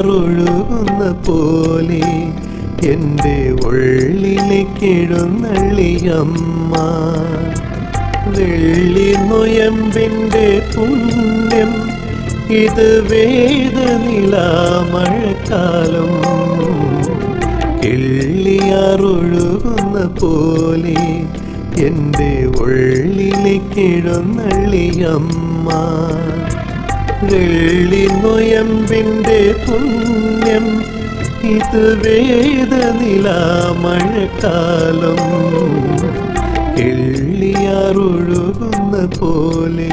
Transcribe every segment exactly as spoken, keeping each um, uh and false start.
കിള്ളിയാറൊഴുകുന്ന പോലെ എൻ്റെ ഉള്ളിലേക്ക് എഴുന്നള്ളിയമ്മ. വെള്ളി നൊയമ്പിൻ്റെ പുണ്യം ഇത് വേദനിലാമഴക്കാലം. കിള്ളിയാറൊഴുകുന്ന പോലെ എൻ്റെ ഉള്ളിലേക്ക് എഴുന്നള്ളിയമ്മ. വെള്ളി നൊയമ്പിൻ്റെ പുണ്യം ഇത് വേദനിലാമഴക്കാലം. കിള്ളിയാറൊഴുകുന്ന പോലെ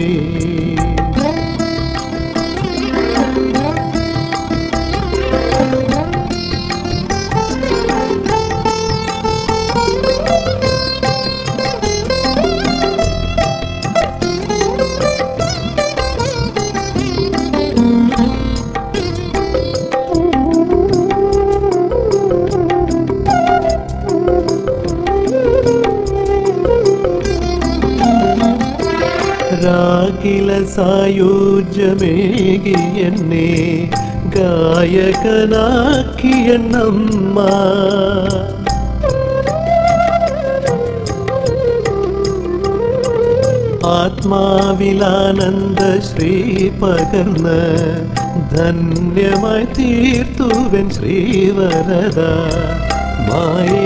രാഗില സായുജ്യമേകി എന്നെ ഗായകനാക്കിയണ്ണമ്മ. ആത്മാവിലാനന്ദ ശ്രീ പകർന്ന് ധന്യമായി തീർത്തുവൻ ശ്രീവരദ. മായേ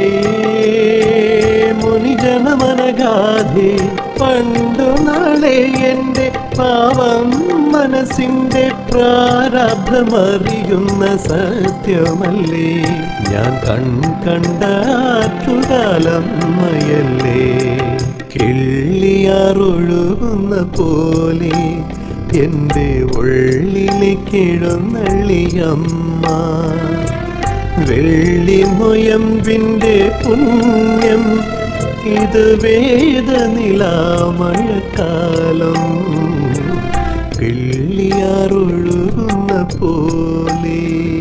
മുനിജനമനഗാധി പണ്ടു നാളെ എൻ്റെ പാവം മനസ്സിൻ്റെ പ്രാരബ്ധമറിയുന്ന സത്യമല്ലേ. ഞാൻ കൺകണ്ട ആറ്റുകാലമ്മയല്ലേ. കിള്ളിയാറൊഴുകുന്ന പോലെ എൻ്റെ ഉള്ളിലേക്ക് എഴുന്നള്ളിയമ്മ. വെള്ളി നൊയമ്പിൻ്റെ പുണ്യം ഇത് വേദനിലാമഴക്കാലം. കിള്ളിയാറൊഴുകുന്ന പോലെ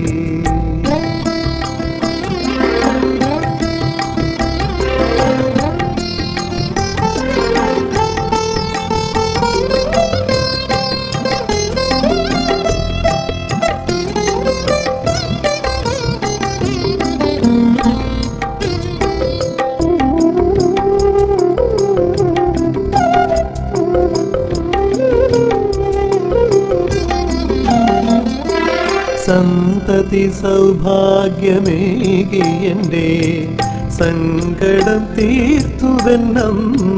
സന്തതി സൗഭാഗ്യമേകി എൻ്റെ സങ്കടം തീർത്തുവെന്നമ്മ.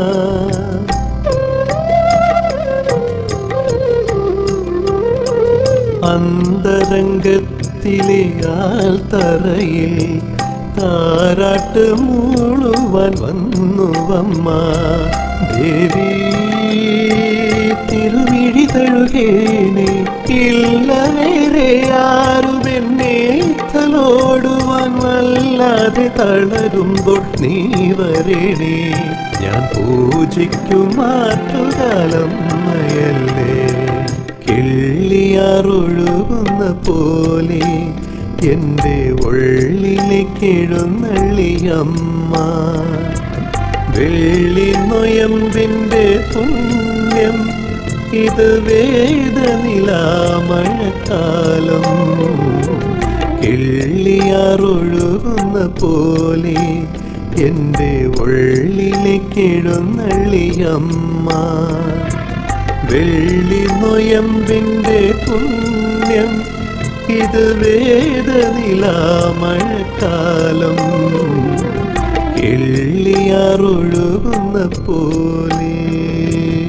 അന്തരംഗത്തിലെ ആൽത്തറയിൽ താരാട്ട് മൂളുവാൻ വന്നുവമ്മ. ദേവി തിരുമിഴി തഴുകേനെ ഇല്ല വേറെ ആരുമെന്നെ തലോടുവാൻ വല്ലാതെ തളരുമ്പോൾ നീ വരേണേ. ഞാൻ പൂജിക്കും മാറ്റുകാലമ്മയല്ലേ. കിള്ളിയാറൊഴുകുന്ന പോലെ എൻ്റെ ഉള്ളിലേക്ക് എഴുന്നള്ളിയമ്മ. വെള്ളി നൊയമ്പിൻ്റെ പുണ്യം ഇത് വേദനിലാമഴക്കാലം. കിള്ളിയാറൊഴുകുന്ന പോലെ എൻ്റെ ഉള്ളിലേക്ക് എഴുന്നള്ളിയമ്മ. വെള്ളി നൊയമ്പിൻ്റെ പുണ്യം ഇത് വേദനിലാമഴക്കാലം. കിള്ളിയാറൊഴുകുന്ന പോലെ